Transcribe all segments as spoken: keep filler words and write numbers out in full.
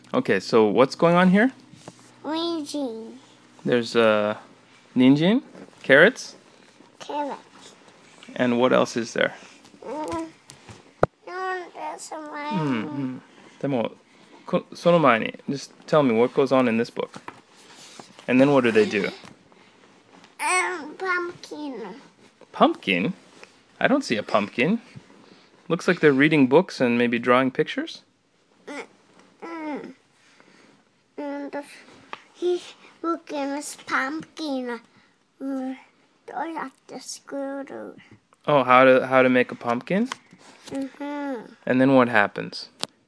Okay, so what's going on here? Ninjin. There's uh, ninjin, carrots, Carrots. and what else is there? Mm. No, there's a Hmm. lemon. hmm. でも、こその前に just tell me what goes on in this book. And then what do they do? And pumpkin. Pumpkin? I don't see a pumpkin. Looks like they're reading books and maybe drawing pictures. Mm. And he's looking at this pumpkin. Mm. They're at the scooter. Oh, how to how to make a pumpkin? Mm-hmm. And then what happens?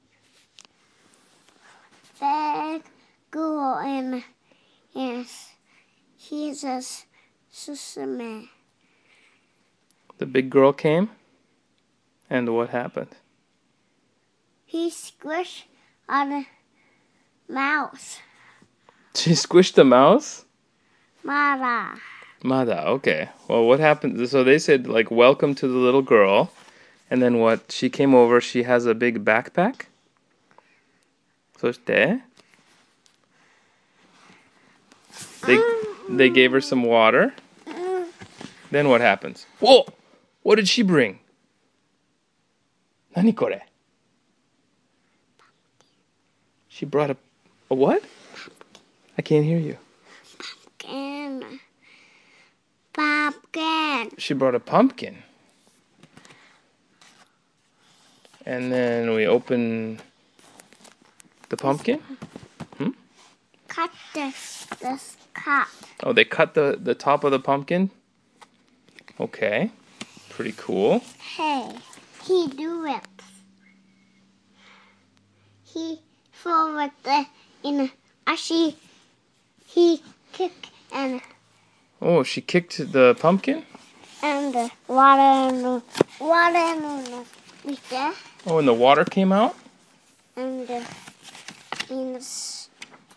Big girl and yes, he's a Susume. The big girl came, and what happened? He squished on a mouse. She squished a mouse? Mara. Mada, okay. Well, what happened? So they said, like, welcome to the little girl. And then what? She came over, she has a big backpack? そして They, they gave her some water. Then what happens? Whoa! What did she bring? 何これ? She brought a... A what? I can't hear you. Pumpkin. Pumpkin. She brought a pumpkin. And then we open the pumpkin. Hmm? Cut this. This cut. Oh, they cut the, the top of the pumpkin? Okay. Pretty cool. Hey, he do it. He forward the in a she he kick and Oh, she kicked the pumpkin? and the water and the water and the with the Oh, and the water came out? and the in the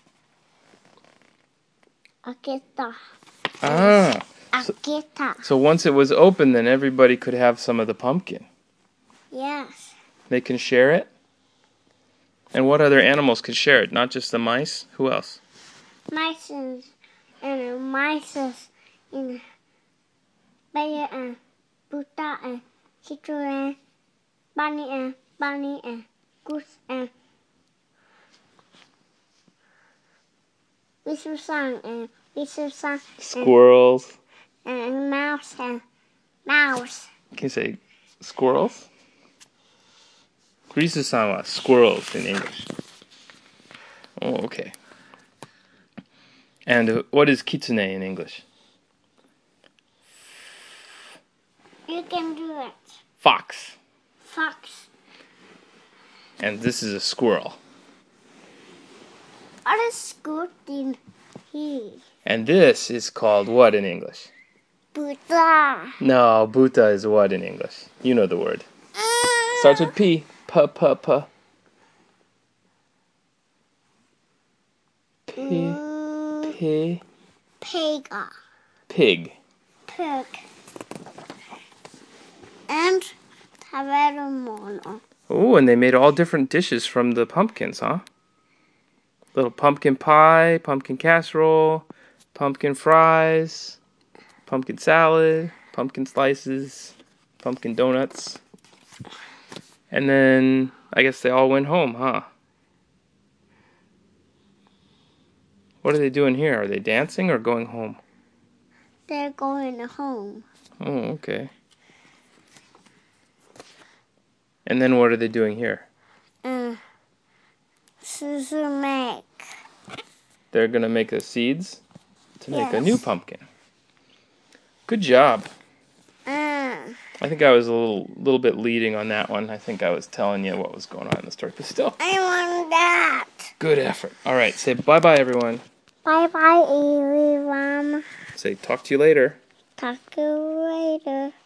aketa Ah. aketa. So once it was open, then everybody could have some of the pumpkin. Yes. They can share it? And what other animals could share it? Not just the mice? Who else? Mice and and mice in bear and Buddha and citrus and bunny and bunny and goose and whistle song and whistle song Squirrels. and, and mouse and mouse. Can you say squirrels? Grisu-san wa squirrels in English. Oh, okay. And what is kitsune in English? You can do it. Fox. Fox. And this is a squirrel. What is good in he? And this is called what in English? Buddha. No, Buddha is what in English? You know the word. Starts with P. P, P, P. P, P. Pig. Pig. Pig. And 食べるもの. Oh, and they made all different dishes from the pumpkins, huh? Little pumpkin pie, pumpkin casserole, pumpkin fries, pumpkin salad, pumpkin slices, pumpkin donuts. And then I guess they all went home, huh? What are they doing here? Are they dancing or going home? They're going home. Oh, okay. And then what are they doing here? Uh, make. They're going to make the seeds to make Yes. a new pumpkin. Good job. Uh, I think I was a little little bit leading on that one. I think I was telling you what was going on in the story, but still. I want that. Good effort. All right, say bye-bye, everyone. Bye-bye, everyone. Say talk to you later. Talk to you later.